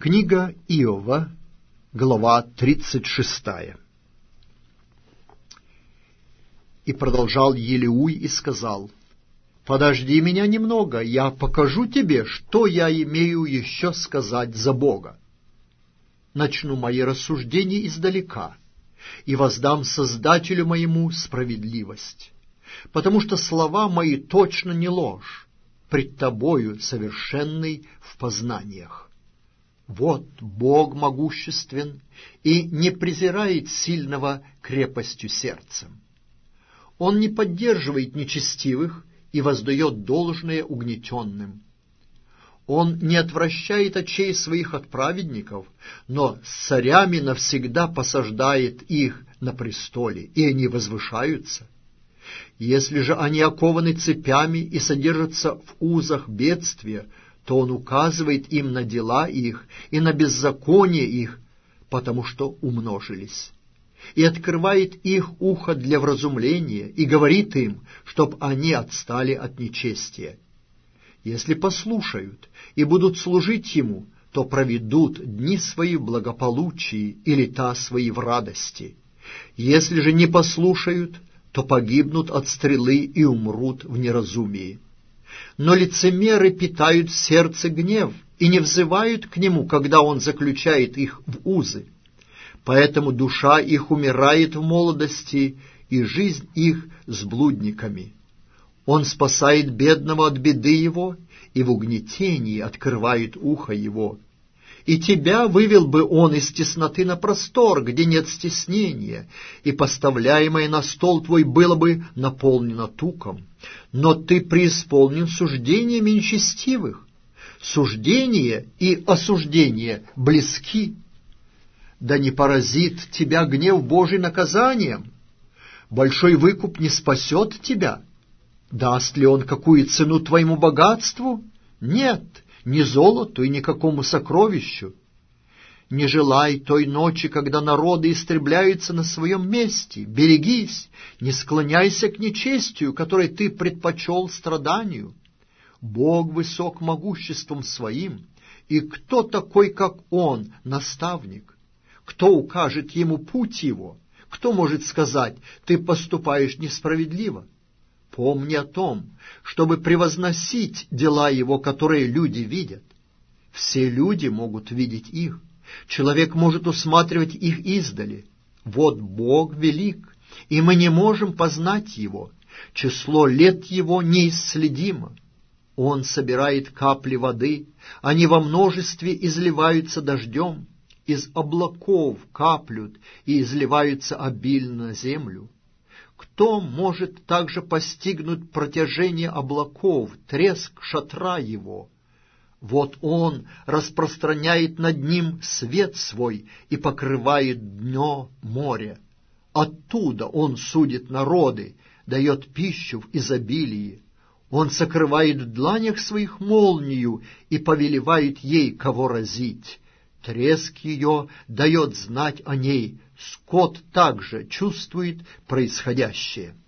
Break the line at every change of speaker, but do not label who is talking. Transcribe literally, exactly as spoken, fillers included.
Книга Иова, глава тридцать шестая. И продолжал Елеуй и сказал: «Подожди меня немного, я покажу тебе, что я имею еще сказать за Бога. Начну мои рассуждения издалека и воздам Создателю моему справедливость, потому что слова мои точно не ложь, пред тобою совершенный в познаниях. Вот Бог могуществен и не презирает сильного крепостью сердцем. Он не поддерживает нечестивых и воздает должное угнетенным. Он не отвращает очей своих от праведников, но с царями навсегда посаждает их на престоле, и они возвышаются. Если же они окованы цепями и содержатся в узах бедствия, то он указывает им на дела их и на беззаконие их, потому что умножились, и открывает их ухо для вразумления, и говорит им, чтоб они отстали от нечестия. Если послушают и будут служить ему, то проведут дни свои в благополучии и лета свои в радости. Если же не послушают, то погибнут от стрелы и умрут в неразумии. Но лицемеры питают в сердце гнев и не взывают к нему, когда он заключает их в узы. Поэтому душа их умирает в молодости, и жизнь их с блудниками. Он спасает бедного от беды его, и в угнетении открывает ухо его. И тебя вывел бы он из тесноты на простор, где нет стеснения, и поставляемое на стол твой было бы наполнено туком. Но ты преисполнен суждениями нечестивых. Суждение и осуждение близки. Да не поразит тебя гнев Божий наказанием. Большой выкуп не спасет тебя. Даст ли он какую цену твоему богатству? Нет, ни золоту и никакому сокровищу. Не желай той ночи, когда народы истребляются на своем месте. Берегись, не склоняйся к нечестию, которое ты предпочел страданию. Бог высок могуществом своим, и кто такой, как Он, наставник? Кто укажет ему путь его? Кто может сказать: ты поступаешь несправедливо? Помни о том, чтобы превозносить дела его, которые люди видят. Все люди могут видеть их. Человек может усматривать их издали. Вот Бог велик, и мы не можем познать его. Число лет его неисследимо. Он собирает капли воды, они во множестве изливаются дождем. Из облаков каплют и изливаются обильно на землю. Кто может также постигнуть протяжение облаков, треск шатра его? Вот он распространяет над ним свет свой и покрывает дно моря. Оттуда он судит народы, дает пищу в изобилии. Он сокрывает в дланях своих молнию и повелевает ей, кого разить. Треск ее дает знать о ней, скот также чувствует происходящее.